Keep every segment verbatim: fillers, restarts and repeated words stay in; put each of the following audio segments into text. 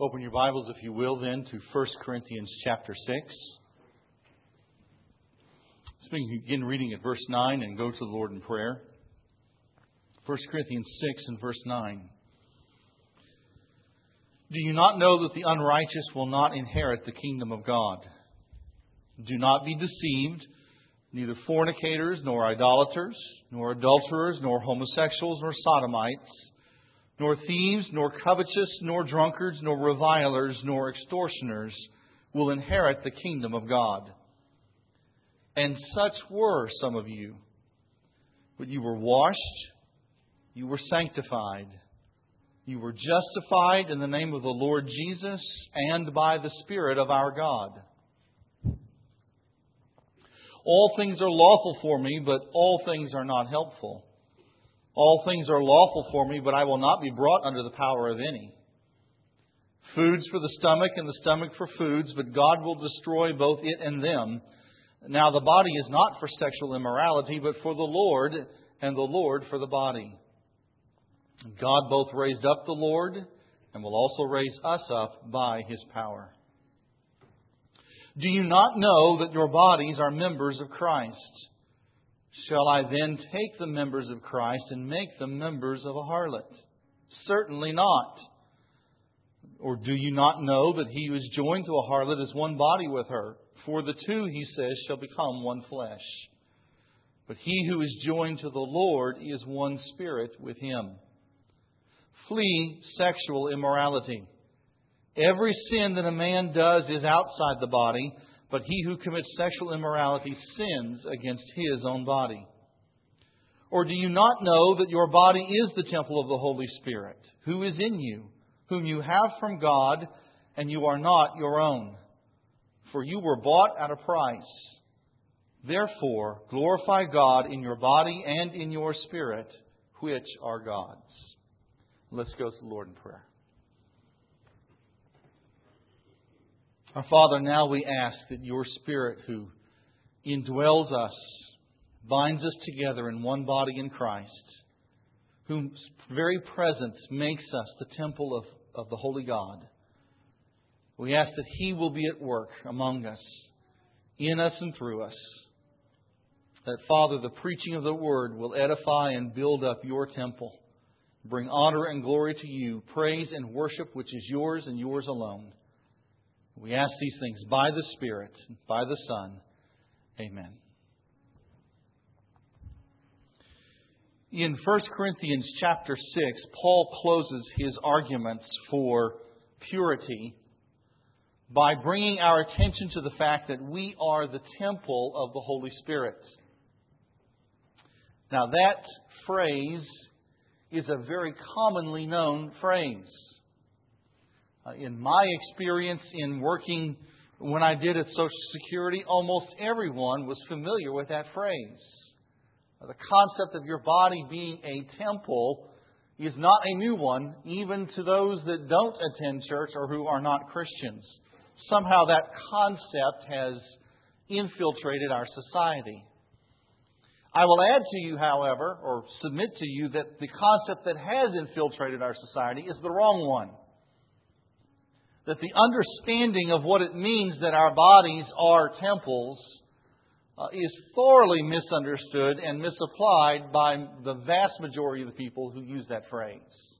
Open your Bibles, if you will, then, to First Corinthians chapter six. So we can begin reading at verse nine and go to the Lord in prayer. First Corinthians six and verse nine. Do you not know that the unrighteous will not inherit the kingdom of God? Do not be deceived. Neither fornicators, nor idolaters, nor adulterers, nor homosexuals, nor sodomites, nor thieves, nor covetous, nor drunkards, nor revilers, nor extortioners will inherit the kingdom of God. And such were some of you. But you were washed, you were sanctified, you were justified in the name of the Lord Jesus and by the Spirit of our God. All things are lawful for me, but all things are not helpful. All things are lawful for me, but I will not be brought under the power of any. Foods for the stomach and the stomach for foods, but God will destroy both it and them. Now the body is not for sexual immorality, but for the Lord, and the Lord for the body. God both raised up the Lord and will also raise us up by His power. Do you not know that your bodies are members of Christ? Shall I then take the members of Christ and make them members of a harlot? Certainly not. Or do you not know that he who is joined to a harlot is one body with her? For the two, he says, shall become one flesh. But he who is joined to the Lord is one spirit with Him. Flee sexual immorality. Every sin that a man does is outside the body, but he who commits sexual immorality sins against his own body. Or do you not know that your body is the temple of the Holy Spirit, who is in you, whom you have from God, and you are not your own? For you were bought at a price. Therefore, glorify God in your body and in your spirit, which are God's. Let's go to the Lord in prayer. Our Father, now we ask that your Spirit who indwells us, binds us together in one body in Christ, whose very presence makes us the temple of, of the Holy God. We ask that He will be at work among us, in us and through us. That, Father, the preaching of the Word will edify and build up your temple, bring honor and glory to you, praise and worship which is yours and yours alone. We ask these things by the Spirit, by the Son. Amen. In First Corinthians chapter six, Paul closes his arguments for purity by bringing our attention to the fact that we are the temple of the Holy Spirit. Now that phrase is a very commonly known phrase. Uh, in my experience in working when I did at Social Security, almost everyone was familiar with that phrase. Uh, the concept of your body being a temple is not a new one, even to those that don't attend church or who are not Christians. Somehow that concept has infiltrated our society. I will add to you, however, or submit to you, that the concept that has infiltrated our society is the wrong one. That the understanding of what it means that our bodies are temples uh, is thoroughly misunderstood and misapplied by the vast majority of the people who use that phrase.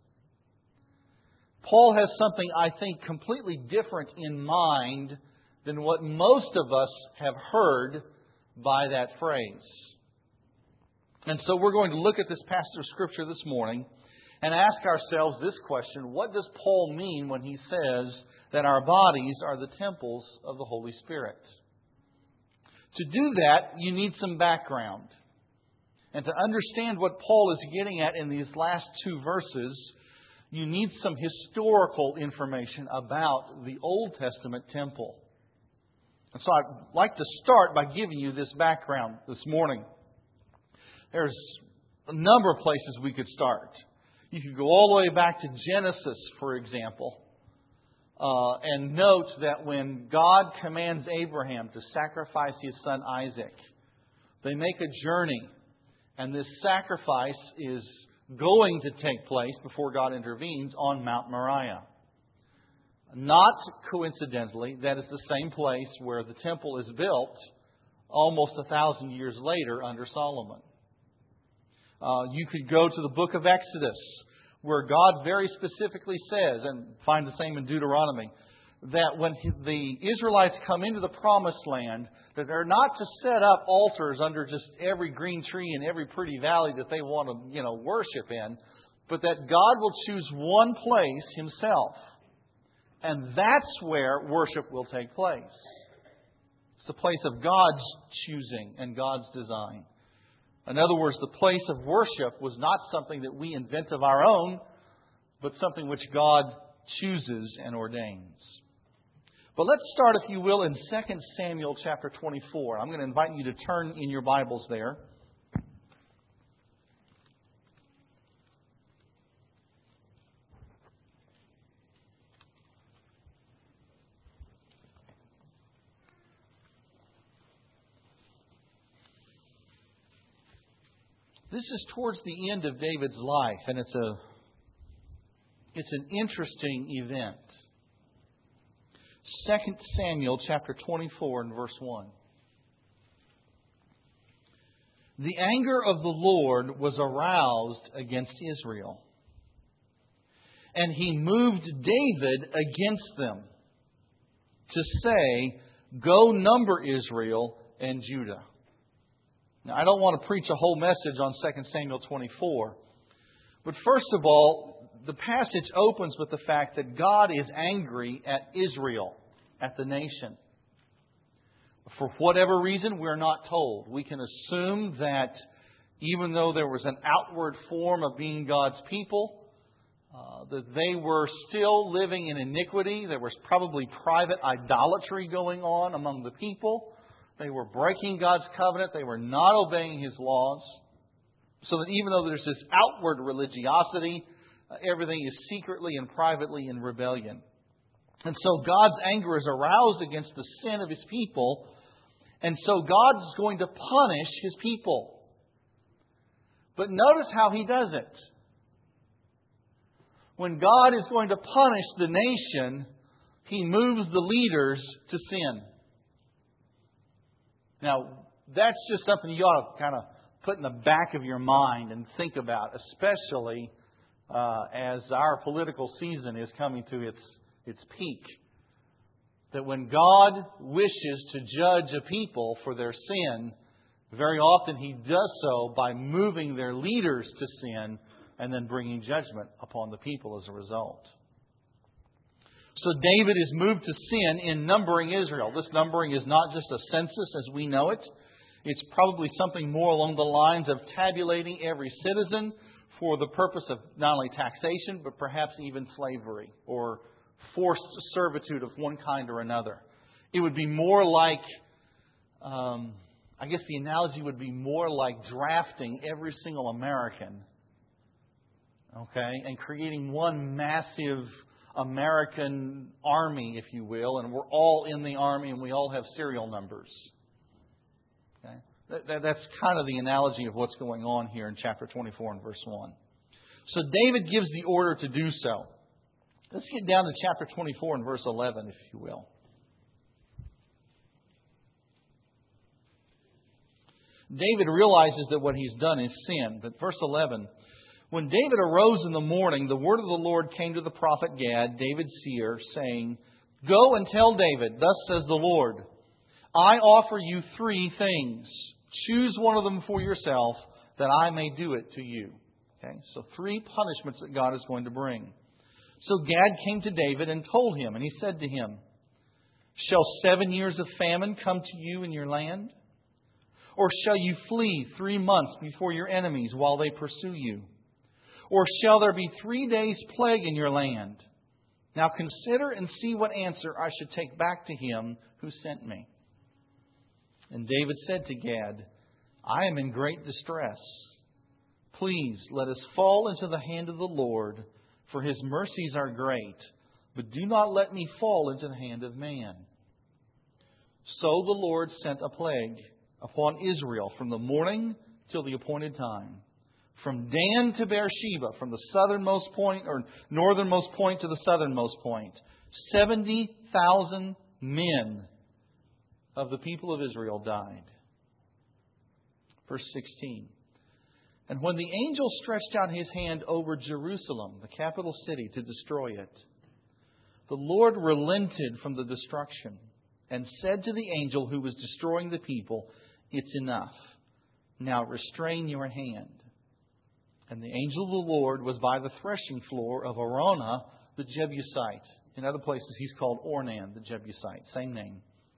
Paul has something, I think, completely different in mind than what most of us have heard by that phrase. And so we're going to look at this passage of Scripture this morning and ask ourselves this question: what does Paul mean when he says that our bodies are the temples of the Holy Spirit? To do that, you need some background. And to understand what Paul is getting at in these last two verses, you need some historical information about the Old Testament temple. And so I'd like to start by giving you this background this morning. There's a number of places we could start. You could go all the way back to Genesis, for example, uh, and note that when God commands Abraham to sacrifice his son Isaac, they make a journey, and this sacrifice is going to take place before God intervenes on Mount Moriah. Not coincidentally, that is the same place where the temple is built almost a thousand years later under Solomon. Uh, you could go to the book of Exodus, where God very specifically says, and find the same in Deuteronomy, that when the Israelites come into the promised land, that they're not to set up altars under just every green tree and every pretty valley that they want to, you know, worship in, but that God will choose one place Himself. And that's where worship will take place. It's the place of God's choosing and God's design. In other words, the place of worship was not something that we invent of our own, but something which God chooses and ordains. But let's start, if you will, in Second Samuel chapter twenty-four. I'm going to invite you to turn in your Bibles there. This is towards the end of David's life, and it's a it's an interesting event. Second Samuel chapter twenty-four and verse one. The anger of the Lord was aroused against Israel, and He moved David against them to say, "Go number Israel and Judah." Now, I don't want to preach a whole message on Second Samuel twenty-four. But first of all, the passage opens with the fact that God is angry at Israel, at the nation. For whatever reason, we're not told. We can assume that even though there was an outward form of being God's people, uh, that they were still living in iniquity. There was probably private idolatry going on among the people. They were breaking God's covenant. They were not obeying His laws. So that even though there's this outward religiosity, uh, everything is secretly and privately in rebellion. And so God's anger is aroused against the sin of His people. And so God's going to punish His people. But notice how He does it. When God is going to punish the nation, He moves the leaders to sin. Now, that's just something you ought to kind of put in the back of your mind and think about, especially uh, as our political season is coming to its its peak. That when God wishes to judge a people for their sin, very often He does so by moving their leaders to sin and then bringing judgment upon the people as a result. So David is moved to sin in numbering Israel. This numbering is not just a census as we know it. It's probably something more along the lines of tabulating every citizen for the purpose of not only taxation, but perhaps even slavery or forced servitude of one kind or another. It would be more like, um, I guess the analogy would be more like drafting every single American, okay, and creating one massive American army, if you will, and we're all in the army and we all have serial numbers. Okay? That, that, that's kind of the analogy of what's going on here in chapter twenty-four and verse one. So David gives the order to do so. Let's get down to chapter twenty-four and verse eleven, if you will. David realizes that what he's done is sin. But verse eleven, when David arose in the morning, the word of the Lord came to the prophet Gad, David's seer, saying, "Go and tell David, thus says the Lord, I offer you three things. Choose one of them for yourself, that I may do it to you." Okay, so three punishments that God is going to bring. So Gad came to David and told him, and he said to him, "Shall seven years of famine come to you in your land? Or shall you flee three months before your enemies while they pursue you? Or shall there be three days' plague in your land? Now consider and see what answer I should take back to him who sent me." And David said to Gad, "I am in great distress. Please let us fall into the hand of the Lord, for His mercies are great, but do not let me fall into the hand of man." So the Lord sent a plague upon Israel from the morning till the appointed time, from Dan to Beersheba, from the southernmost point or northernmost point to the southernmost point, seventy thousand men of the people of Israel died. Verse sixteen. And when the angel stretched out his hand over Jerusalem, the capital city, to destroy it, the Lord relented from the destruction and said to the angel who was destroying the people, "It's enough. Now restrain your hand." And the angel of the Lord was by the threshing floor of Araunah the Jebusite. In other places he's called Ornan the Jebusite. Same name.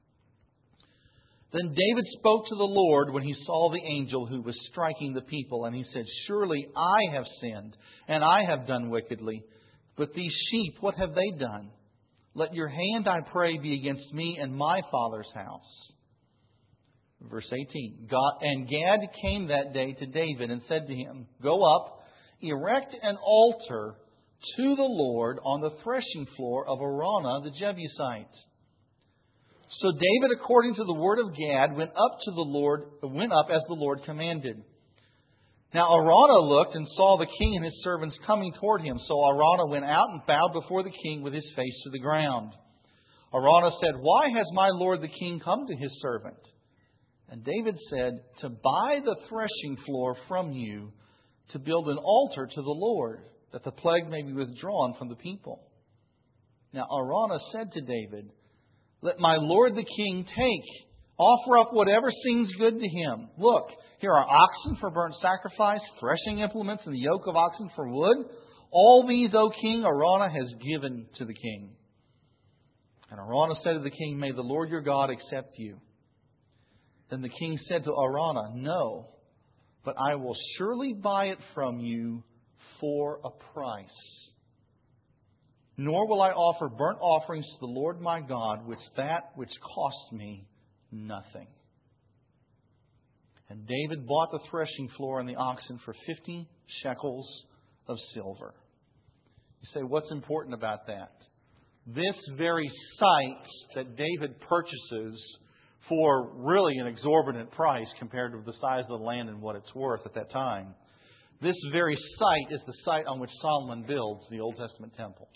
Then David spoke to the Lord when he saw the angel who was striking the people. And he said, "Surely I have sinned, and I have done wickedly. But these sheep, what have they done? Let your hand, I pray, be against me and my father's house." Verse eighteen. God, and Gad came that day to David and said to him, "Go up, erect an altar to the Lord on the threshing floor of Araunah the Jebusite." So David, according to the word of Gad, went up to the Lord, went up as the Lord commanded. Now Araunah looked and saw the king and his servants coming toward him. So Araunah went out and bowed before the king with his face to the ground. Araunah said, "Why has my lord the king come to his servant?" And David said, "To buy the threshing floor from you, to build an altar to the Lord, that the plague may be withdrawn from the people." Now Araunah said to David, "Let my lord the king take, offer up whatever seems good to him. Look, here are oxen for burnt sacrifice, threshing implements, and the yoke of oxen for wood. All these, O king, Araunah has given to the king." And Araunah said to the king, "May the Lord your God accept you." Then the king said to Araunah, "No, but I will surely buy it from you for a price. Nor will I offer burnt offerings to the Lord my God, which that which cost me nothing." And David bought the threshing floor and the oxen for fifty shekels of silver. You say, what's important about that? This very site that David purchases for really an exorbitant price compared to the size of the land and what it's worth at that time. This very site is the site on which Solomon builds the Old Testament temple.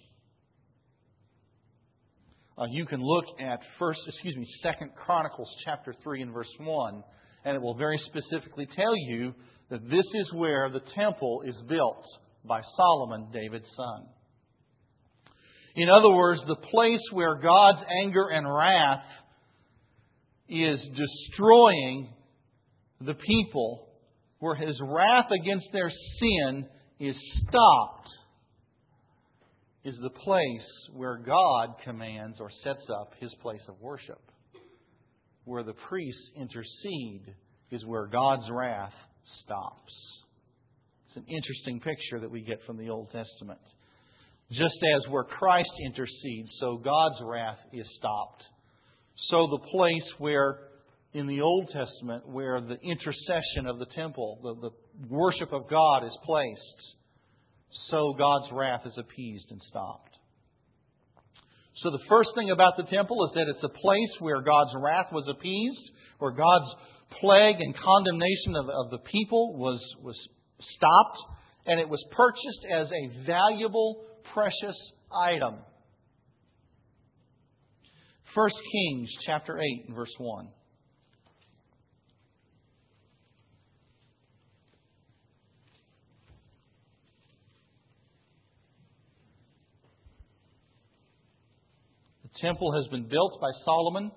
Uh, you can look at first, excuse me, Second Chronicles chapter three and verse one, and it will very specifically tell you that this is where the temple is built by Solomon, David's son. In other words, the place where God's anger and wrath is destroying the people, where His wrath against their sin is stopped, is the place where God commands or sets up His place of worship. Where the priests intercede is where God's wrath stops. It's an interesting picture that we get from the Old Testament. Just as where Christ intercedes, so God's wrath is stopped. So the place where, in the Old Testament, where the intercession of the temple, the, the worship of God is placed, so God's wrath is appeased and stopped. So the first thing about the temple is that it's a place where God's wrath was appeased, where God's plague and condemnation of, of the people was, was stopped, and it was purchased as a valuable, precious item. First Kings chapter eight and verse one. The temple has been built by Solomon,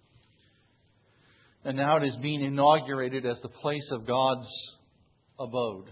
and now it is being inaugurated as the place of God's abode.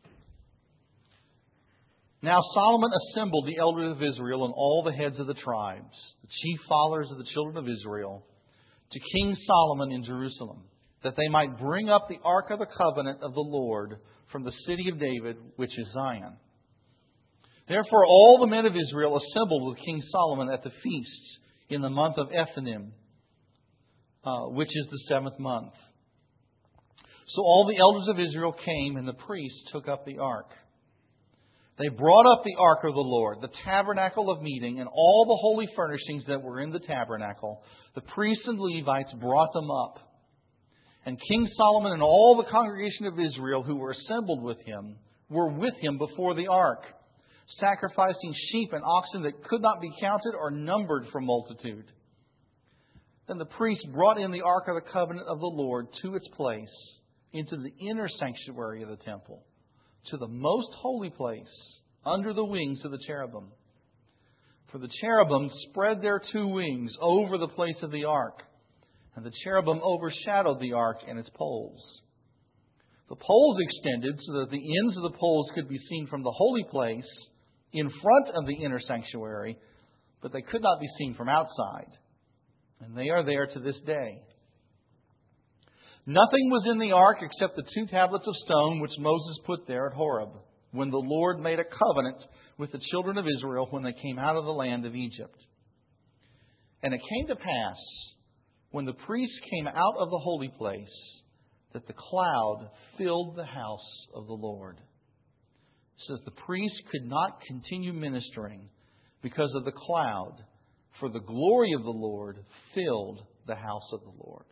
Now Solomon assembled the elders of Israel and all the heads of the tribes, the chief fathers of the children of Israel, to King Solomon in Jerusalem, that they might bring up the ark of the covenant of the Lord from the city of David, which is Zion. Therefore all the men of Israel assembled with King Solomon at the feasts in the month of Ethanim, uh, which is the seventh month. So all the elders of Israel came, and the priests took up the ark. They brought up the ark of the Lord, the tabernacle of meeting, and all the holy furnishings that were in the tabernacle. The priests and Levites brought them up. And King Solomon and all the congregation of Israel who were assembled with him were with him before the ark, sacrificing sheep and oxen that could not be counted or numbered for multitude. Then the priest brought in the Ark of the Covenant of the Lord to its place, into the inner sanctuary of the temple, to the most holy place, under the wings of the cherubim. For the cherubim spread their two wings over the place of the ark, and the cherubim overshadowed the ark and its poles. The poles extended so that the ends of the poles could be seen from the holy place in front of the inner sanctuary, but they could not be seen from outside. And they are there to this day. Nothing was in the ark except the two tablets of stone which Moses put there at Horeb, when the Lord made a covenant with the children of Israel when they came out of the land of Egypt. And it came to pass, when the priests came out of the holy place, that the cloud filled the house of the Lord. It says the priests could not continue ministering because of the cloud, for the glory of the Lord filled the house of the Lord.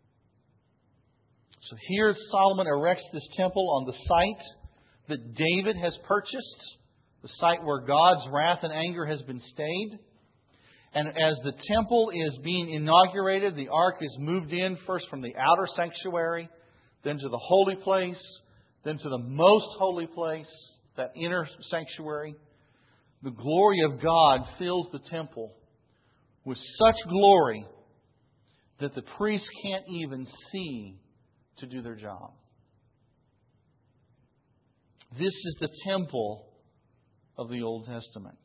So here Solomon erects this temple on the site that David has purchased, the site where God's wrath and anger has been stayed. And as the temple is being inaugurated, the ark is moved in first from the outer sanctuary, then to the holy place, then to the most holy place, that inner sanctuary. The glory of God fills the temple with such glory that the priests can't even see to do their job. This is the temple of the Old Testament.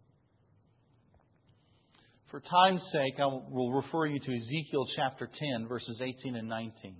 For time's sake, I will refer you to Ezekiel chapter ten, verses eighteen and nineteen.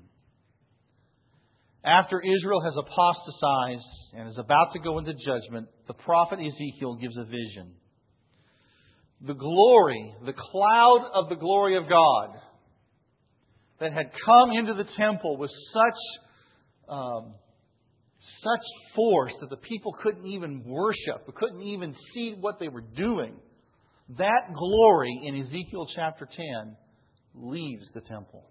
After Israel has apostatized and is about to go into judgment, the prophet Ezekiel gives a vision. The glory, the cloud of the glory of God that had come into the temple with such um, such force that the people couldn't even worship, couldn't even see what they were doing. That glory in Ezekiel chapter ten leaves the temple.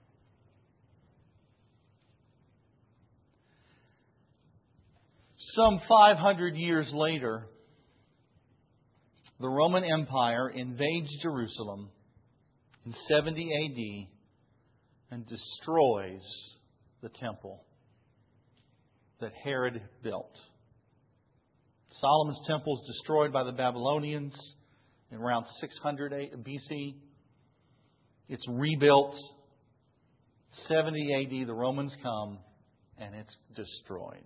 Some five hundred years later, the Roman Empire invades Jerusalem in seventy A D and destroys the temple that Herod built. Solomon's temple is destroyed by the Babylonians in around six hundred B C. It's rebuilt. seventy A D, the Romans come, and it's destroyed.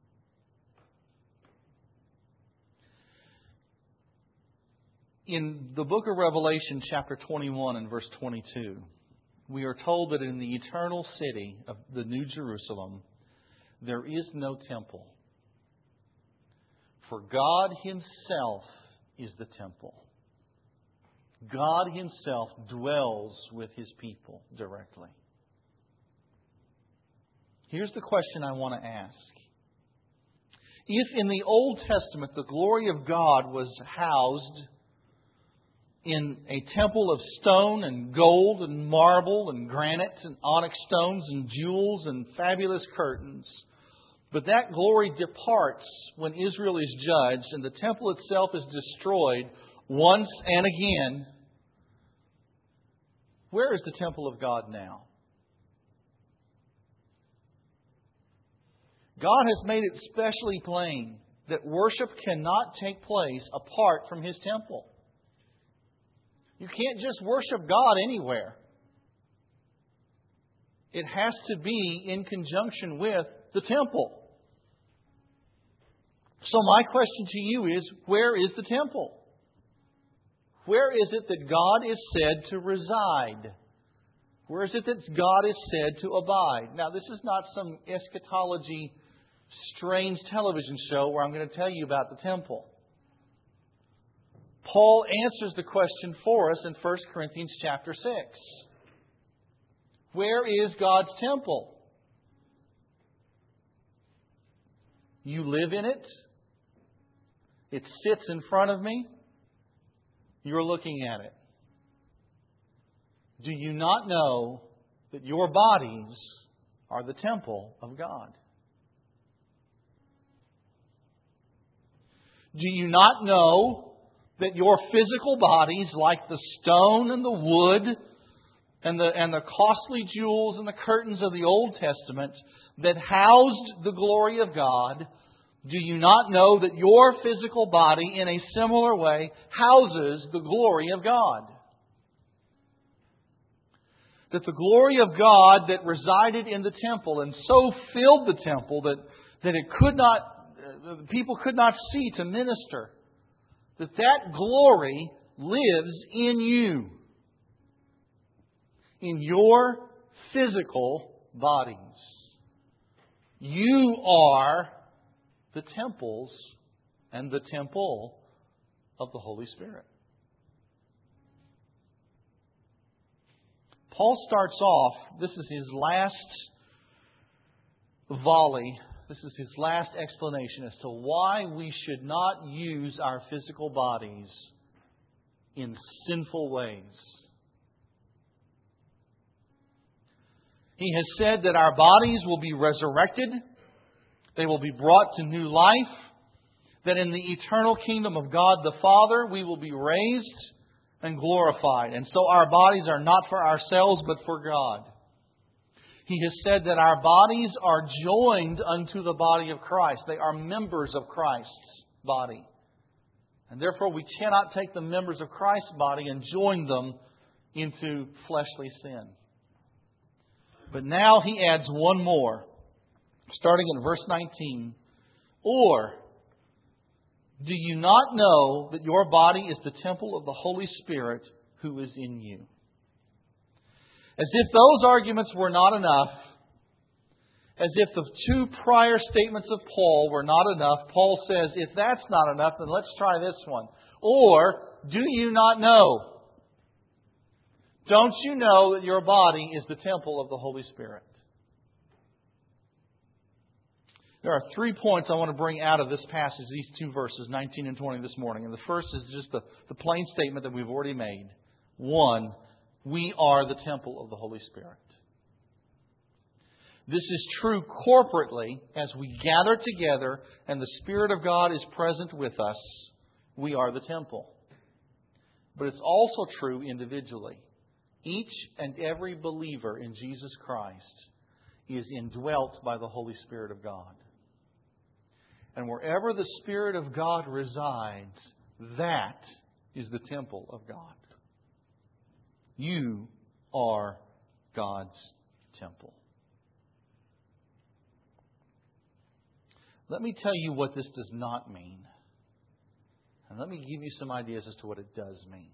In the book of Revelation, chapter twenty-one and verse twenty-two, we are told that in the eternal city of the New Jerusalem, there is no temple. For God Himself is the temple. God Himself dwells with His people directly. Here's the question I want to ask. If in the Old Testament the glory of God was housed in a temple of stone and gold and marble and granite and onyx stones and jewels and fabulous curtains, but that glory departs when Israel is judged and the temple itself is destroyed once and again, where is the temple of God now? God has made it specially plain that worship cannot take place apart from His temple. You can't just worship God anywhere. It has to be in conjunction with the temple. So my question to you is, where is the temple? Where is it that God is said to reside? Where is it that God is said to abide? Now, this is not some eschatology, strange television show where I'm going to tell you about the temple. Paul answers the question for us in First Corinthians chapter six. Where is God's temple? You live in it. It sits in front of me. You're looking at it. Do you not know that your bodies are the temple of God? Do you not know that your physical bodies, like the stone and the wood and the, and the costly jewels and the curtains of the Old Testament that housed the glory of God, do you not know that your physical body, in a similar way, houses the glory of God? That the glory of God that resided in the temple and so filled the temple that, that it could not, uh, people could not see to minister, that that glory lives in you, in your physical bodies. You are the temples and the temple of the Holy Spirit. Paul starts off, this is his last volley, this is his last explanation as to why we should not use our physical bodies in sinful ways. He has said that our bodies will be resurrected, they will be brought to new life, that in the eternal kingdom of God the Father we will be raised and glorified. And so our bodies are not for ourselves but for God. He has said that our bodies are joined unto the body of Christ. They are members of Christ's body. And therefore we cannot take the members of Christ's body and join them into fleshly sin. But now he adds one more, starting in verse nineteen. Or, do you not know that your body is the temple of the Holy Spirit who is in you? As if those arguments were not enough, as if the two prior statements of Paul were not enough, Paul says, if that's not enough, then let's try this one. Or, do you not know? Don't you know that your body is the temple of the Holy Spirit? There are three points I want to bring out of this passage, these two verses, nineteen and twenty this morning. And the first is just the, the plain statement that we've already made. One, we are the temple of the Holy Spirit. This is true corporately as we gather together and the Spirit of God is present with us. We are the temple. But it's also true individually. Each and every believer in Jesus Christ is indwelt by the Holy Spirit of God. And wherever the Spirit of God resides, that is the temple of God. You are God's temple. Let me tell you what this does not mean. And let me give you some ideas as to what it does mean.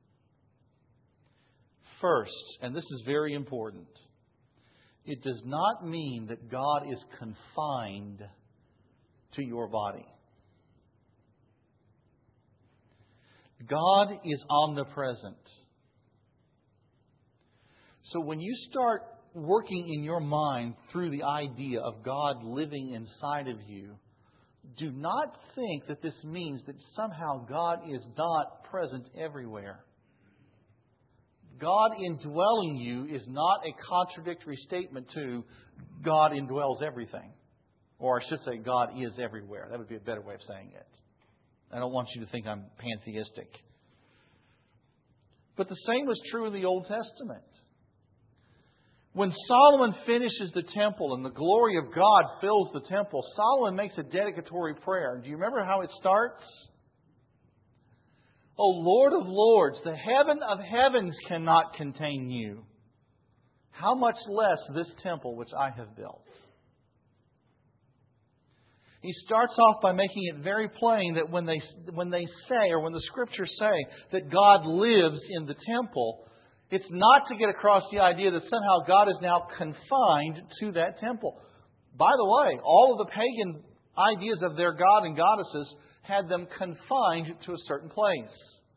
First, and this is very important, it does not mean that God is confined to your body. God is omnipresent. So when you start working in your mind through the idea of God living inside of you, do not think that this means that somehow God is not present everywhere. God indwelling you is not a contradictory statement to God indwells everything. Or I should say God is everywhere. That would be a better way of saying it. I don't want you to think I'm pantheistic. But the same was true in the Old Testament. When Solomon finishes the temple and the glory of God fills the temple, Solomon makes a dedicatory prayer. Do you remember how it starts? O Lord of Lords, the heaven of heavens cannot contain you. How much less this temple which I have built? He starts off by making it very plain that when they, when they say, or when the Scriptures say, that God lives in the temple, it's not to get across the idea that somehow God is now confined to that temple. By the way, all of the pagan ideas of their god and goddesses had them confined to a certain place.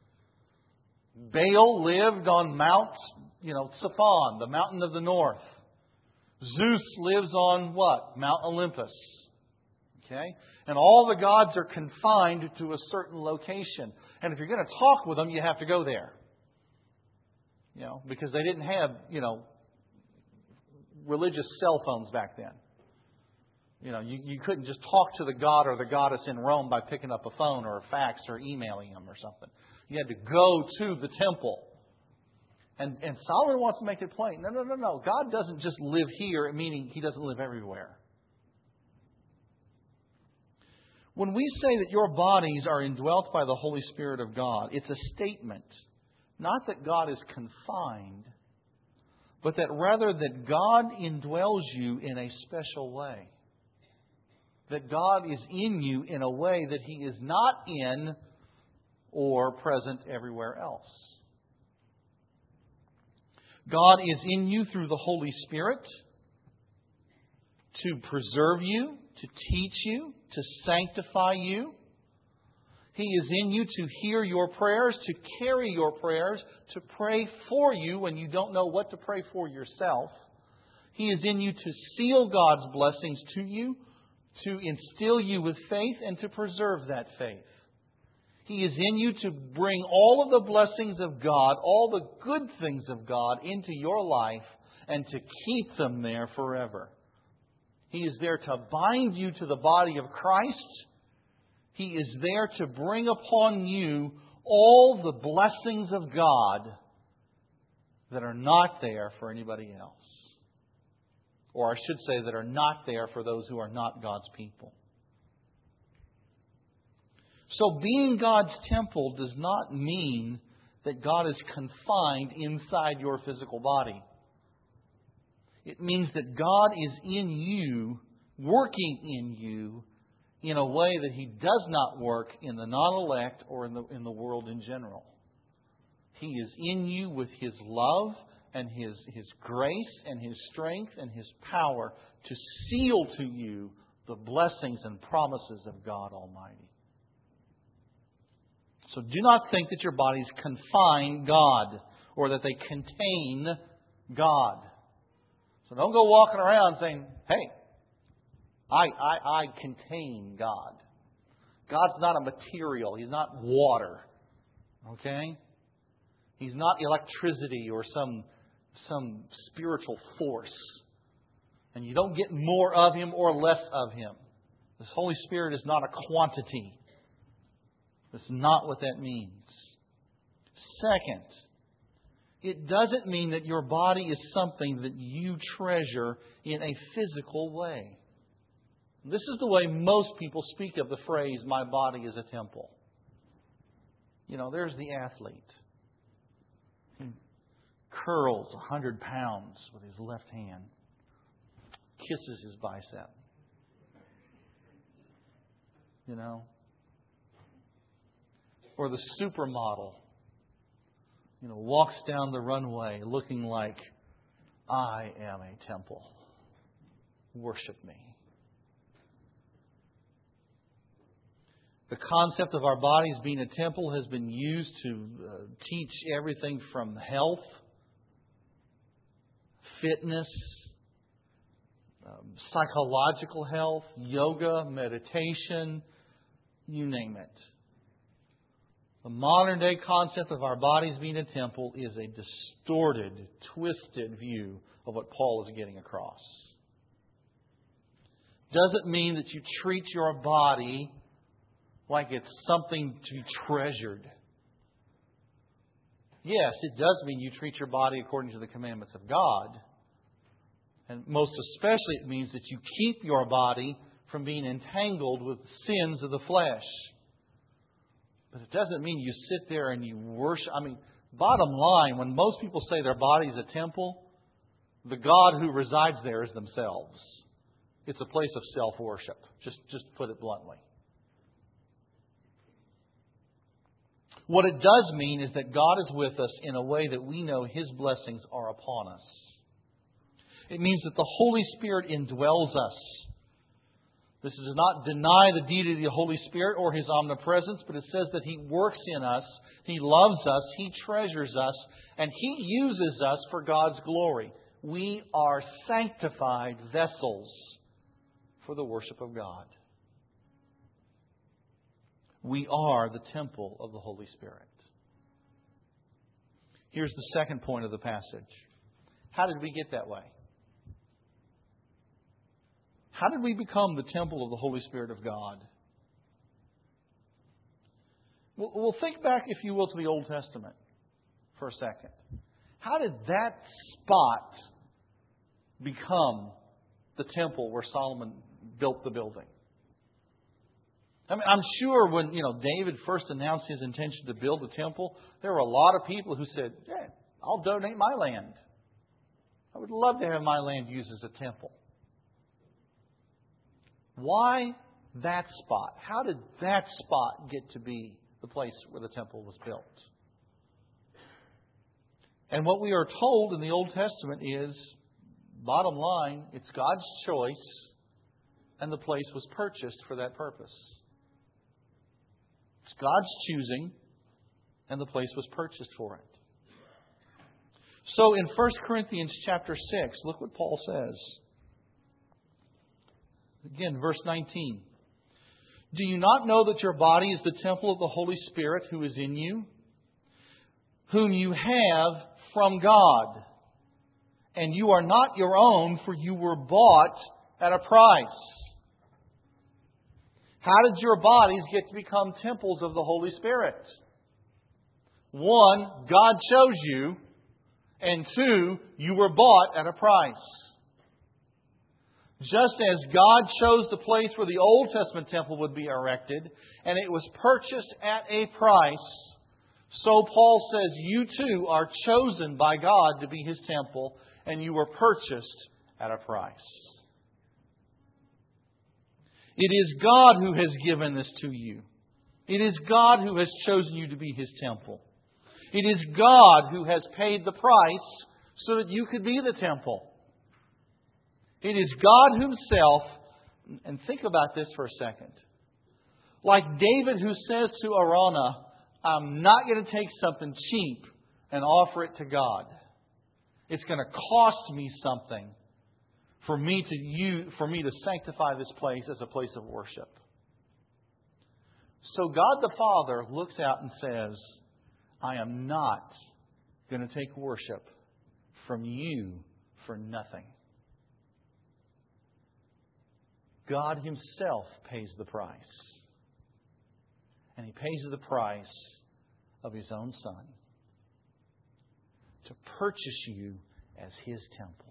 Baal lived on Mount, you know, Siphon, the mountain of the north. Zeus lives on what? Mount Olympus. Okay? And all the gods are confined to a certain location. And if you're going to talk with them, you have to go there. You know, because they didn't have, you know, religious cell phones back then. You know, you, you couldn't just talk to the god or the goddess in Rome by picking up a phone or a fax or emailing them or something. You had to go to the temple. And, and Solomon wants to make it plain. No, no, no, no. God doesn't just live here, meaning He doesn't live everywhere. When we say that your bodies are indwelt by the Holy Spirit of God, it's a statement. Not that God is confined, but that rather that God indwells you in a special way. That God is in you in a way that He is not in or present everywhere else. God is in you through the Holy Spirit to preserve you, to teach you, to sanctify you. He is in you to hear your prayers, to carry your prayers, to pray for you when you don't know what to pray for yourself. He is in you to seal God's blessings to you, to instill you with faith, and to preserve that faith. He is in you to bring all of the blessings of God, all the good things of God into your life and to keep them there forever. He is there to bind you to the body of Christ. He is there to bring upon you all the blessings of God that are not there for anybody else. Or I should say that are not there for those who are not God's people. So being God's temple does not mean that God is confined inside your physical body. It means that God is in you, working in you, in a way that He does not work in the non-elect or in the, in the world in general. He is in you with His love and His, His grace and His strength and His power to seal to you the blessings and promises of God Almighty. So do not think that your bodies confine God or that they contain God. So don't go walking around saying, hey, I, I, I contain God. God's not a material. He's not water. Okay? He's not electricity or some, some spiritual force. And you don't get more of Him or less of Him. This Holy Spirit is not a quantity. That's not what that means. Second, it doesn't mean that your body is something that you treasure in a physical way. This is the way most people speak of the phrase, my body is a temple. You know, there's the athlete. He curls one hundred pounds with his left hand. Kisses his bicep. You know? Or the supermodel, you know, walks down the runway looking like, I am a temple. Worship me. The concept of our bodies being a temple has been used to uh, teach everything from health, fitness, um, psychological health, yoga, meditation, you name it. The modern day concept of our bodies being a temple is a distorted, twisted view of what Paul is getting across. Doesn't mean that you treat your body like it's something to be treasured. Yes, it does mean you treat your body according to the commandments of God. And most especially it means that you keep your body from being entangled with sins of the flesh. But it doesn't mean you sit there and you worship. I mean, bottom line, when most people say their body is a temple, the God who resides there is themselves. It's a place of self-worship. Just, just put it bluntly. What it does mean is that God is with us in a way that we know His blessings are upon us. It means that the Holy Spirit indwells us. This does not deny the deity of the Holy Spirit or His omnipresence, but it says that He works in us, He loves us, He treasures us, and He uses us for God's glory. We are sanctified vessels for the worship of God. We are the temple of the Holy Spirit. Here's the second point of the passage. How did we get that way? How did we become the temple of the Holy Spirit of God? Well, well, think back, if you will, to the Old Testament for a second. How did that spot become the temple where Solomon built the building? I mean, I'm sure when, you know, David first announced his intention to build the temple, there were a lot of people who said, yeah, I'll donate my land. I would love to have my land used as a temple. Why that spot? How did that spot get to be the place where the temple was built? And what we are told in the Old Testament is, bottom line, it's God's choice, and the place was purchased for that purpose. It's God's choosing, and the place was purchased for it. So in First Corinthians chapter six, look what Paul says. Again, verse nineteen. Do you not know that your body is the temple of the Holy Spirit who is in you, whom you have from God? And you are not your own, for you were bought at a price. How did your bodies get to become temples of the Holy Spirit? One, God chose you. And two, you were bought at a price. Just as God chose the place where the Old Testament temple would be erected, and it was purchased at a price, so Paul says you too are chosen by God to be His temple, and you were purchased at a price. It is God who has given this to you. It is God who has chosen you to be His temple. It is God who has paid the price so that you could be the temple. It is God Himself, and think about this for a second. Like David who says to Araunah, I'm not going to take something cheap and offer it to God. It's going to cost me something for me to use, for me to sanctify this place as a place of worship. So God the Father looks out and says, I am not going to take worship from you for nothing. God Himself pays the price. And He pays the price of His own Son to purchase you as His temple.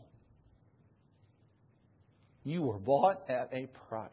You were bought at a price.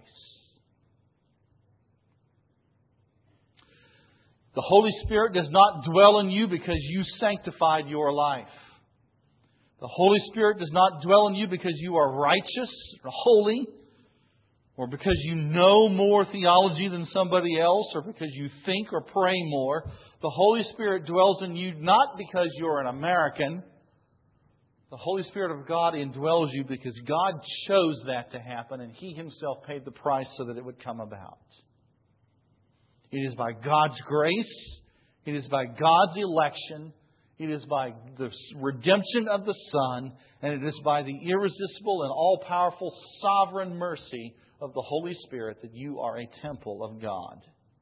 The Holy Spirit does not dwell in you because you sanctified your life. The Holy Spirit does not dwell in you because you are righteous or holy, or because you know more theology than somebody else, or because you think or pray more. The Holy Spirit dwells in you not because you're an American. The Holy Spirit of God indwells you because God chose that to happen, and He Himself paid the price so that it would come about. It is by God's grace. It is by God's election. It is by the redemption of the Son. And it is by the irresistible and all-powerful sovereign mercy of the Holy Spirit that you are a temple of God.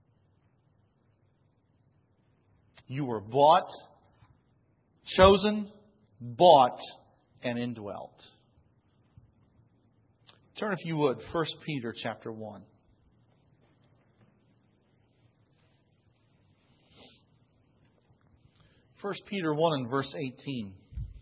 You were bought, chosen, bought, and indwelt. Turn, if you would, First Peter chapter one. First Peter one and verse eighteen.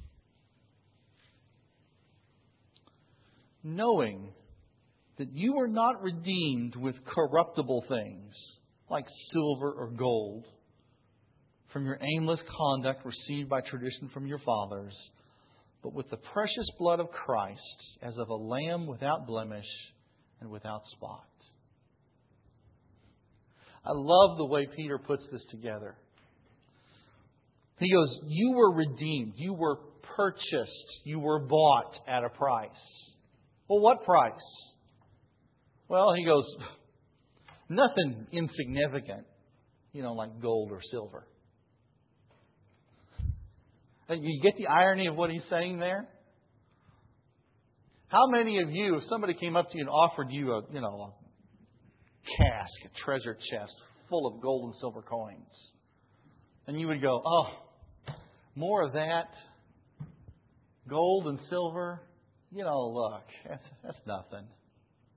Knowing that you were not redeemed with corruptible things, like silver or gold, from your aimless conduct received by tradition from your fathers, but with the precious blood of Christ, as of a lamb without blemish and without spot. I love the way Peter puts this together. He goes, you were redeemed. You were purchased. You were bought at a price. Well, what price? Well, he goes, nothing insignificant, you know, like gold or silver. And you get the irony of what he's saying there? How many of you, if somebody came up to you and offered you a, you know, a cask, a treasure chest full of gold and silver coins, and you would go, oh, more of that, gold and silver, you know, look, that's, that's nothing.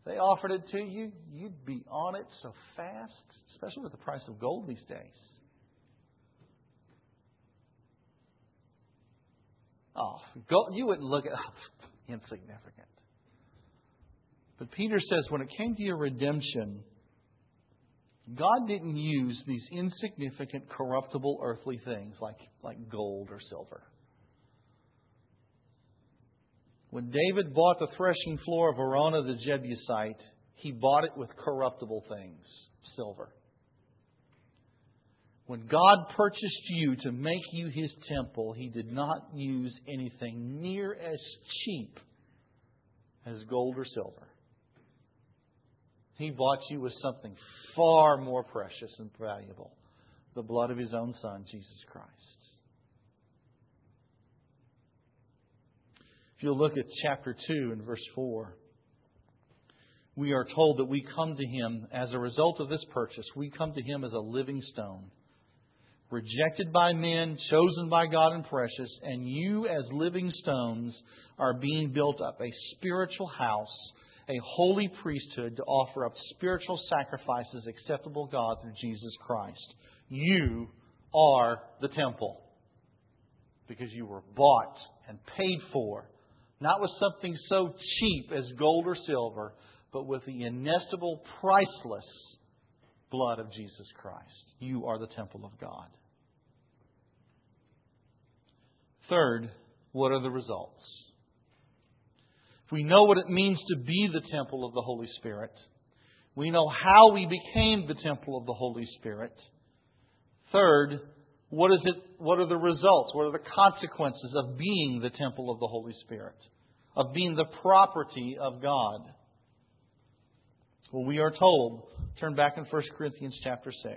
They offered it to you, you'd be on it so fast, especially with the price of gold these days. Oh, gold, you wouldn't look at oh, insignificant. But Peter says when it came to your redemption, God didn't use these insignificant, corruptible earthly things like, like gold or silver. When David bought the threshing floor of Araunah the Jebusite, he bought it with corruptible things, silver. When God purchased you to make you His temple, He did not use anything near as cheap as gold or silver. He bought you with something far more precious and valuable, the blood of His own Son, Jesus Christ. If you'll look at chapter two and verse four, we are told that we come to Him as a result of this purchase. We come to Him as a living stone, rejected by men, chosen by God and precious, and you as living stones are being built up, a spiritual house, a holy priesthood to offer up spiritual sacrifices acceptable to God through Jesus Christ. You are the temple because you were bought and paid for, not with something so cheap as gold or silver, but with the inestimable, priceless blood of Jesus Christ. You are the temple of God. Third, what are the results? If we know what it means to be the temple of the Holy Spirit, we know how we became the temple of the Holy Spirit. Third, what is it? What are the results? What are the consequences of being the temple of the Holy Spirit? Of being the property of God? Well, we are told, turn back in First Corinthians chapter six.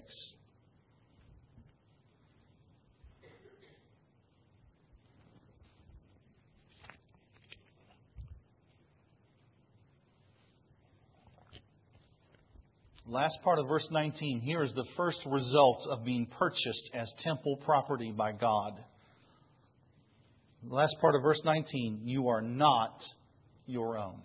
Last part of verse nineteen. Here is the first result of being purchased as temple property by God. Last part of verse nineteen. You are not your own.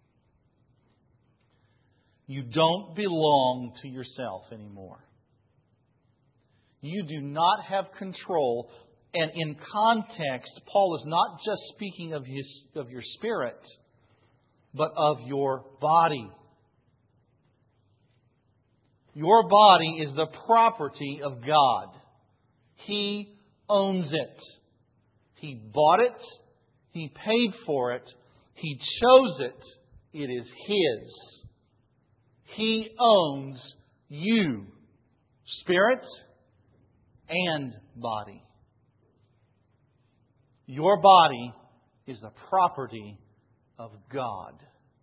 You don't belong to yourself anymore. You do not have control. And in context, Paul is not just speaking of his of your spirit, but of your body. Your body is the property of God. He owns it. He bought it. He paid for it. He chose it. It is His. He owns you, spirit and body. Your body is the property of God.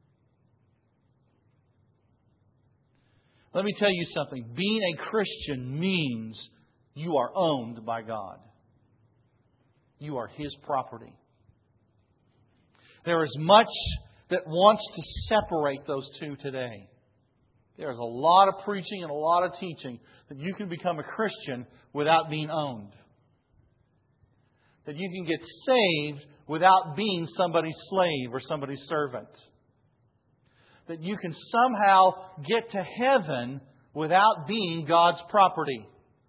Let me tell you something. Being a Christian means you are owned by God. You are His property. There is much that wants to separate those two today. There's a lot of preaching and a lot of teaching that you can become a Christian without being owned. That you can get saved without being somebody's slave or somebody's servant. That you can somehow get to heaven without being God's property.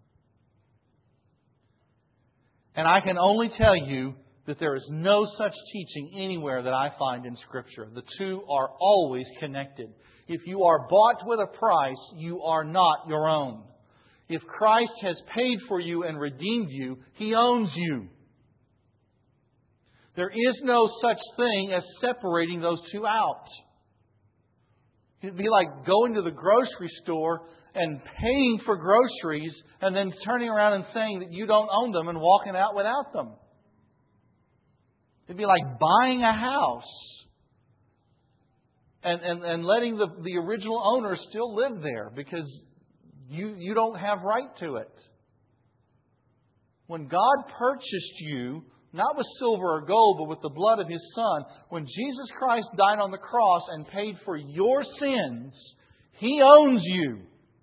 And I can only tell you that there is no such teaching anywhere that I find in Scripture. The two are always connected. If you are bought with a price, you are not your own. If Christ has paid for you and redeemed you, He owns you. There is no such thing as separating those two out. It'd be like going to the grocery store and paying for groceries and then turning around and saying that you don't own them and walking out without them. It'd be like buying a house and, and, and letting the, the original owner still live there because you, you don't have right to it. When God purchased you, not with silver or gold, but with the blood of His Son, when Jesus Christ died on the cross and paid for your sins, He owns you.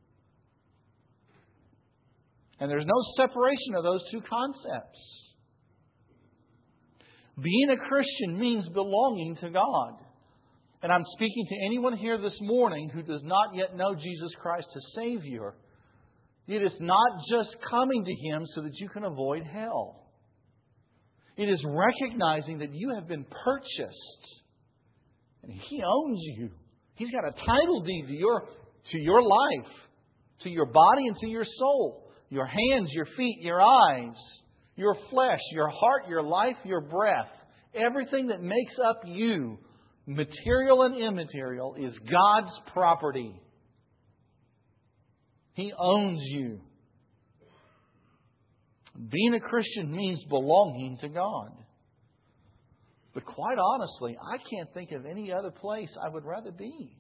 And there's no separation of those two concepts. Being a Christian means belonging to God. And I'm speaking to anyone here this morning who does not yet know Jesus Christ as Savior. It is not just coming to Him so that you can avoid hell. It is recognizing that you have been purchased. And He owns you. He's got a title deed to your, to your life, to your body and to your soul. Your hands, your feet, your eyes, your flesh, your heart, your life, your breath. Everything that makes up you, material and immaterial, is God's property. He owns you. Being a Christian means belonging to God. But quite honestly, I can't think of any other place I would rather be.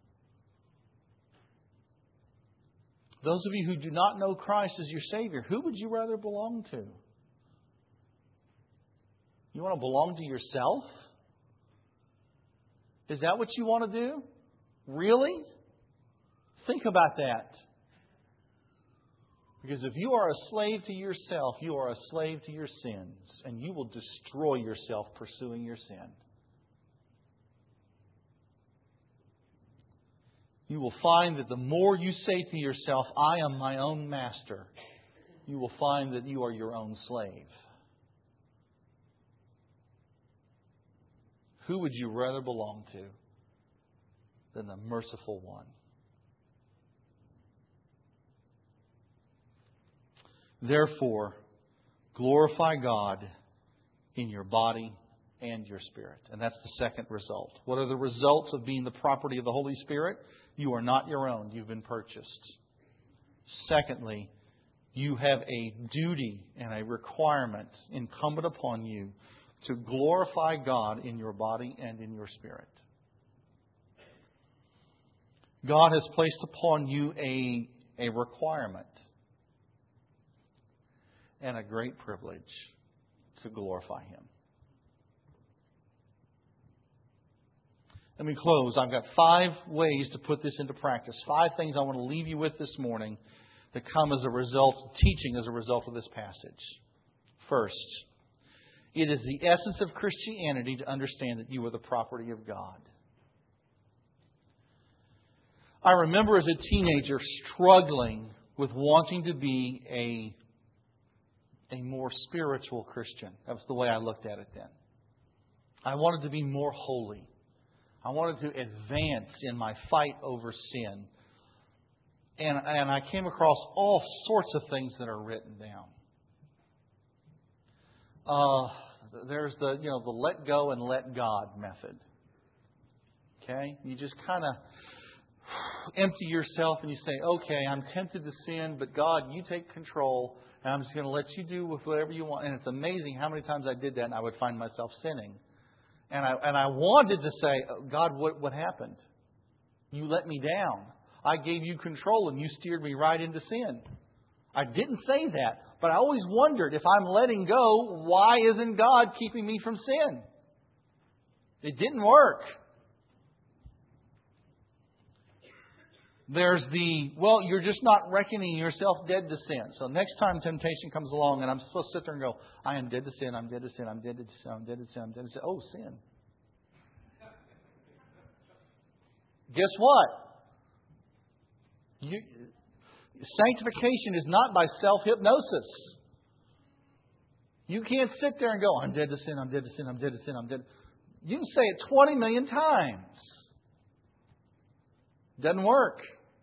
Those of you who do not know Christ as your Savior, who would you rather belong to? You want to belong to yourself? Is that what you want to do? Really? Think about that. Because if you are a slave to yourself, you are a slave to your sins, and you will destroy yourself pursuing your sin. You will find that the more you say to yourself, I am my own master, you will find that you are your own slave. Who would you rather belong to than the merciful one? Therefore, glorify God in your body and your spirit. And that's the second result. What are the results of being the property of the Holy Spirit? You are not your own. You've been purchased. Secondly, you have a duty and a requirement incumbent upon you to glorify God in your body and in your spirit. God has placed upon you a, a requirement and a great privilege to glorify Him. Let me close. I've got five ways to put this into practice. Five things I want to leave you with this morning that come as a result, teaching as a result of this passage. First, it is the essence of Christianity to understand that you are the property of God. I remember as a teenager struggling with wanting to be a a more spiritual Christian. That was the way I looked at it then. I wanted to be more holy. I wanted to advance in my fight over sin. And, and I came across all sorts of things that are written down. Uh, there's the, you know, the let go and let God method. Okay? You just kind of empty yourself and you say, okay, I'm tempted to sin, but God, you take control. And I'm just going to let you do with whatever you want. And it's amazing how many times I did that and I would find myself sinning. And I and I wanted to say, God, what, what happened? You let me down. I gave you control and you steered me right into sin. I didn't say that. But I always wondered, if I'm letting go, why isn't God keeping me from sin? It didn't work. There's the, well, you're just not reckoning yourself dead to sin. So next time temptation comes along and I'm supposed to sit there and go, I am dead to sin, I'm dead to sin, I'm dead to sin, I'm dead to sin, I'm dead to sin. Oh, sin. Guess what? You, sanctification is not by self-hypnosis. You can't sit there and go, I'm dead to sin, I'm dead to sin, I'm dead to sin, I'm dead. You can say it twenty million times. Doesn't work.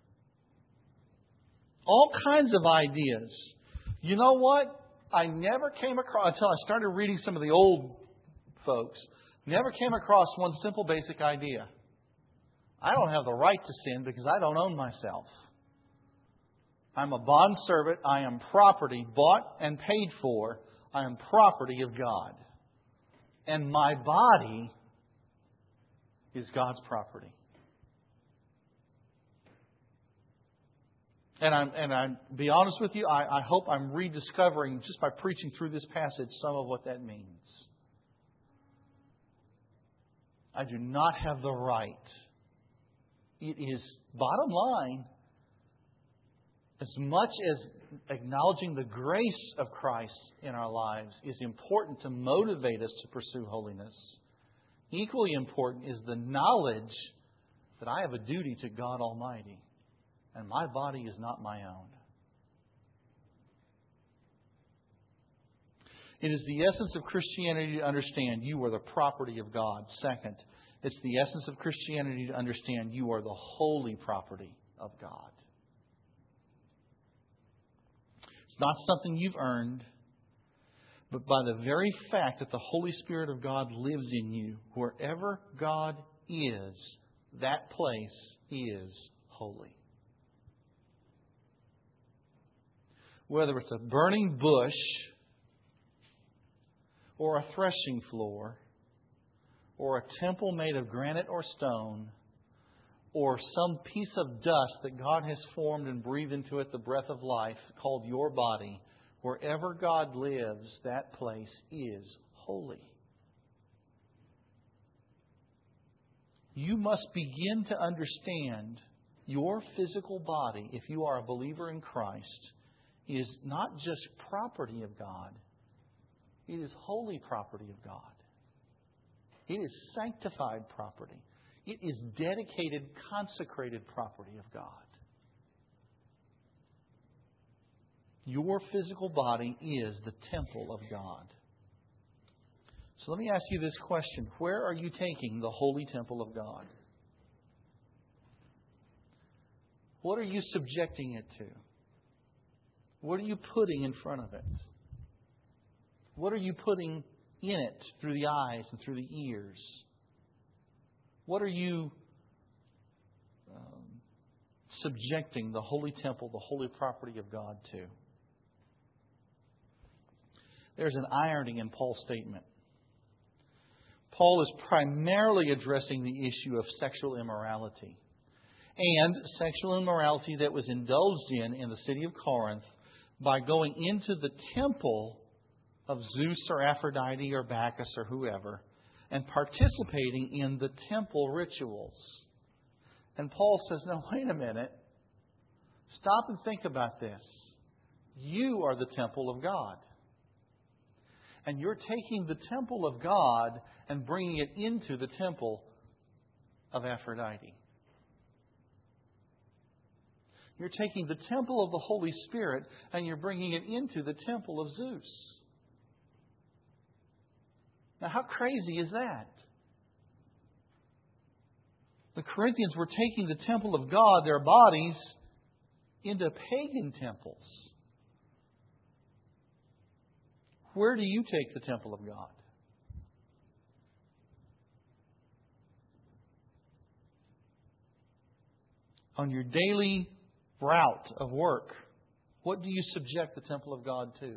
All kinds of ideas. You know what? I never came across, until I started reading some of the old folks, never came across one simple basic idea. I don't have the right to sin because I don't own myself. I'm a bondservant. I am property bought and paid for. I am property of God. And my body is God's property. And I'm, and I'm, be honest with you, I, I hope I'm rediscovering, just by preaching through this passage, some of what that means. I do not have the right. It is, bottom line, as much as acknowledging the grace of Christ in our lives is important to motivate us to pursue holiness, Equally important is the knowledge that I have a duty to God Almighty, and my body is not my own. It is the essence of Christianity to understand you are the property of God. Second, it's the essence of Christianity to understand you are the holy property of God. It's not something you've earned, but by the very fact that the Holy Spirit of God lives in you, wherever God is, that place is holy. Whether it's a burning bush or a threshing floor or a temple made of granite or stone or some piece of dust that God has formed and breathed into it the breath of life called your body, wherever God lives, that place is holy. You must begin to understand your physical body, if you are a believer in Christ, is not just property of God. It is holy property of God. It is sanctified property. It is dedicated, consecrated property of God. Your physical body is the temple of God. So let me ask you this question. Where are you taking the holy temple of God? What are you subjecting it to? What are you putting in front of it? What are you putting in it through the eyes and through the ears? What are you um, subjecting the holy temple, the holy property of God to? There's an irony in Paul's statement. Paul is primarily addressing the issue of sexual immorality. And sexual immorality that was indulged in in the city of Corinth by going into the temple of Zeus or Aphrodite or Bacchus or whoever and participating in the temple rituals. And Paul says, no, wait a minute. Stop and think about this. You are the temple of God. And you're taking the temple of God and bringing it into the temple of Aphrodite. You're taking the temple of the Holy Spirit and you're bringing it into the temple of Zeus. Now, how crazy is that? The Corinthians were taking the temple of God, their bodies, into pagan temples. Where do you take the temple of God? On your daily route of work, what do you subject the temple of God to?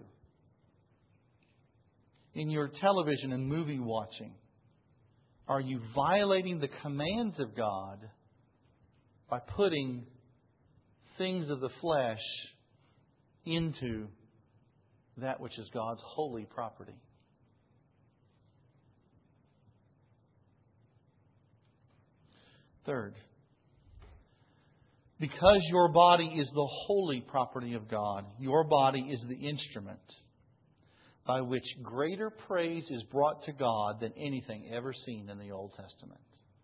In your television and movie watching, are you violating the commands of God by putting things of the flesh into that which is God's holy property? Third, because your body is the holy property of God, your body is the instrument by which greater praise is brought to God than anything ever seen in the Old Testament.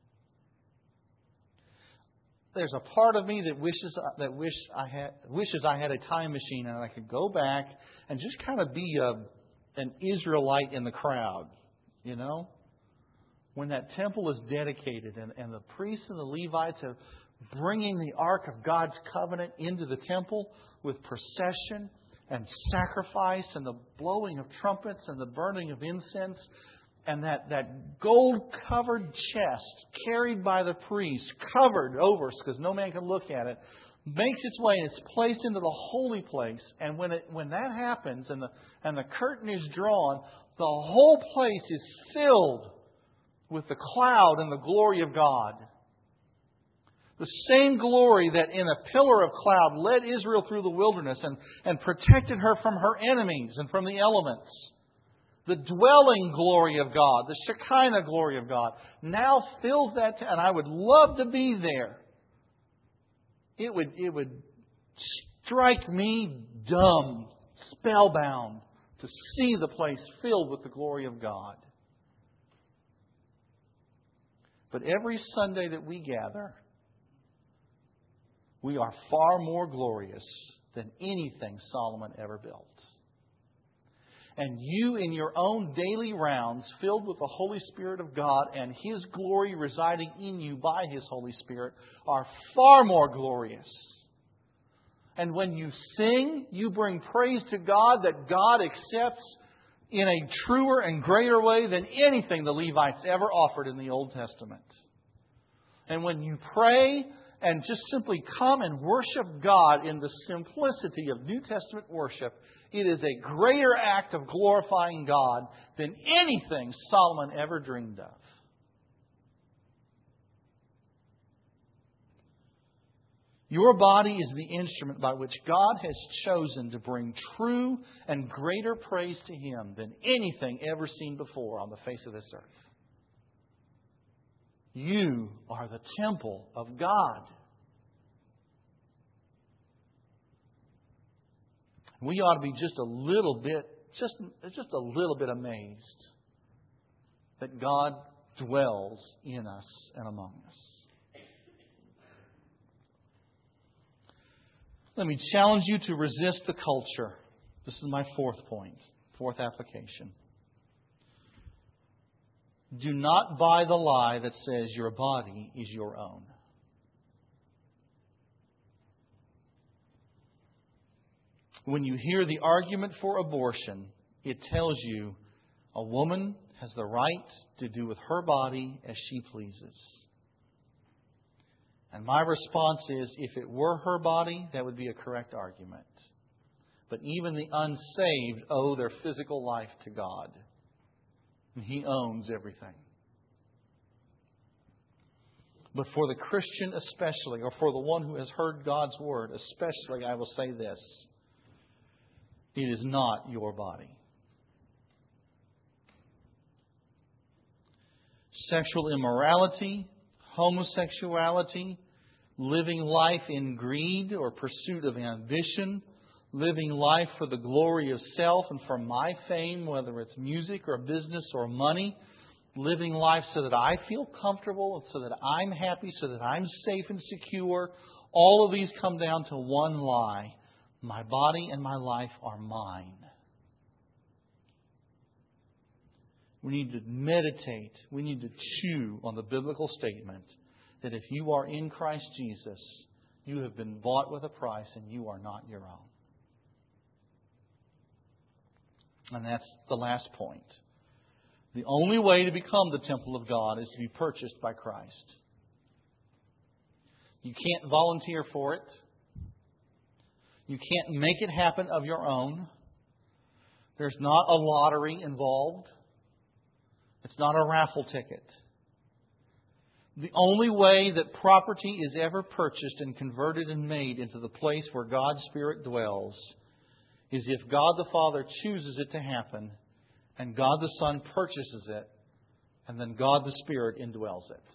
There's a part of me that wishes that wish I had wishes I had a time machine and I could go back and just kind of be a, an Israelite in the crowd, you know, when that temple is dedicated and, and the priests and the Levites are bringing the Ark of God's covenant into the temple with procession and sacrifice and the blowing of trumpets and the burning of incense. And that, that gold-covered chest carried by the priest, covered over because no man can look at it, makes its way and it's placed into the holy place. And when it when that happens and the and the curtain is drawn, the whole place is filled with the cloud and the glory of God. The same glory that in a pillar of cloud led Israel through the wilderness and, and protected her from her enemies and from the elements. The dwelling glory of God, the Shekinah glory of God, now fills that, and I would love to be there. It would, it would strike me dumb, spellbound, to see the place filled with the glory of God. But every Sunday that we gather, we are far more glorious than anything Solomon ever built. And you, in your own daily rounds, filled with the Holy Spirit of God and His glory residing in you by His Holy Spirit, are far more glorious. And when you sing, you bring praise to God that God accepts in a truer and greater way than anything the Levites ever offered in the Old Testament. And when you pray and just simply come and worship God in the simplicity of New Testament worship, it is a greater act of glorifying God than anything Solomon ever dreamed of. Your body is the instrument by which God has chosen to bring true and greater praise to Him than anything ever seen before on the face of this earth. You are the temple of God. We ought to be just a little bit, just, just a little bit amazed that God dwells in us and among us. Let me challenge you to resist the culture. This is my fourth point, fourth application. Do not buy the lie that says your body is your own. When you hear the argument for abortion, it tells you a woman has the right to do with her body as she pleases. And my response is, if it were her body, that would be a correct argument. But even the unsaved owe their physical life to God. And He owns everything. But for the Christian especially, or for the one who has heard God's Word especially, I will say this. It is not your body. Sexual immorality, homosexuality, living life in greed or pursuit of ambition, living life for the glory of self and for my fame, whether it's music or business or money, living life so that I feel comfortable, so that I'm happy, so that I'm safe and secure. All of these come down to one lie. My body and my life are mine. We need to meditate. We need to chew on the biblical statement that if you are in Christ Jesus, you have been bought with a price and you are not your own. And that's the last point. The only way to become the temple of God is to be purchased by Christ. You can't volunteer for it. You can't make it happen of your own. There's not a lottery involved. It's not a raffle ticket. The only way that property is ever purchased and converted and made into the place where God's Spirit dwells is if God the Father chooses it to happen and God the Son purchases it and then God the Spirit indwells it.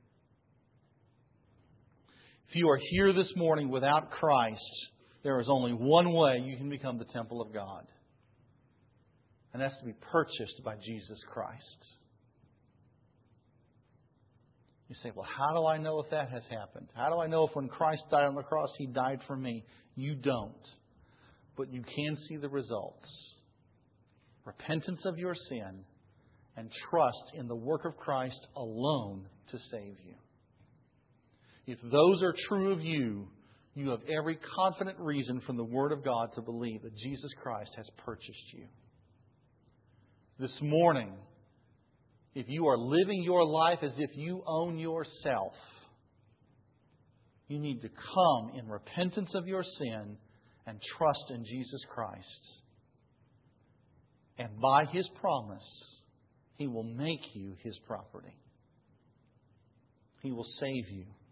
If you are here this morning without Christ, there is only one way you can become the temple of God. And that's to be purchased by Jesus Christ. You say, well, how do I know if that has happened? How do I know if when Christ died on the cross, He died for me? You don't. But you can see the results. Repentance of your sin and trust in the work of Christ alone to save you. If those are true of you, you have every confident reason from the Word of God to believe that Jesus Christ has purchased you. This morning, if you are living your life as if you own yourself, you need to come in repentance of your sin and trust in Jesus Christ. And by His promise, He will make you His property. He will save you.